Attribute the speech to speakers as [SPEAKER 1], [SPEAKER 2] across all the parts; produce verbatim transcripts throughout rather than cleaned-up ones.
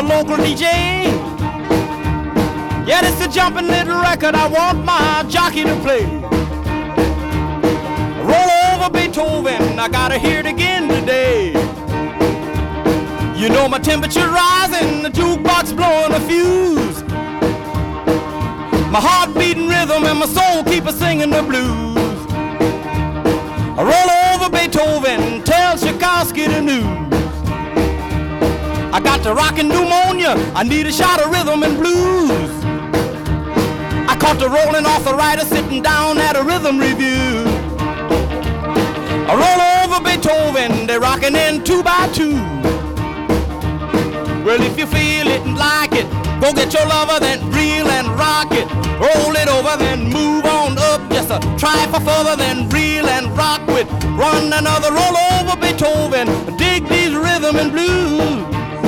[SPEAKER 1] a local D J. Yeah, it's a jumping little record I want my jockey to play. Roll over Beethoven, I gotta hear it again today. You know my temperature rising, the jukebox blowing a fuse. My heart beating rhythm and my soul keep a singing the blues. I roll over Beethoven, tell Tchaikovsky the news. I got the rockin' pneumonia, I need a shot of rhythm and blues. I caught the rolling arthritis sitting down at a rhythm review. I roll over Beethoven, they're rockin' in two by two. Well, if you feel it and like it, go get your lover, then reel and rock it. Roll it over, then move on up. Just a try for further, then reel and rock with. Run another roll over Beethoven. Dig these rhythm and blues.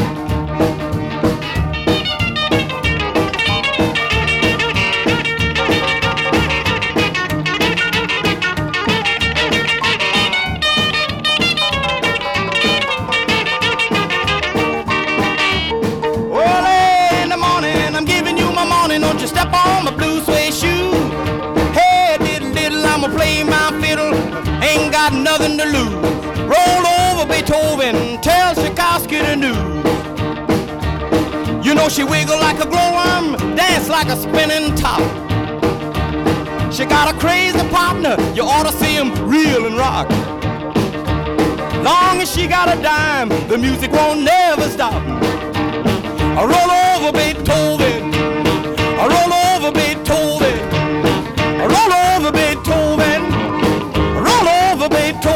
[SPEAKER 1] Don't you step on my blue suede shoe. Hey, diddle diddle, I'ma play my fiddle. Ain't got nothing to lose. Roll over Beethoven, tell Tchaikovsky the news. You know she wiggle like a glowworm, dance like a spinning top. She got a crazy partner, you ought to see him reel and rock. Long as she got a dime, the music won't never stop. I roll over Beethoven, I roll over Beethoven, I roll over Beethoven, I roll over Beethoven.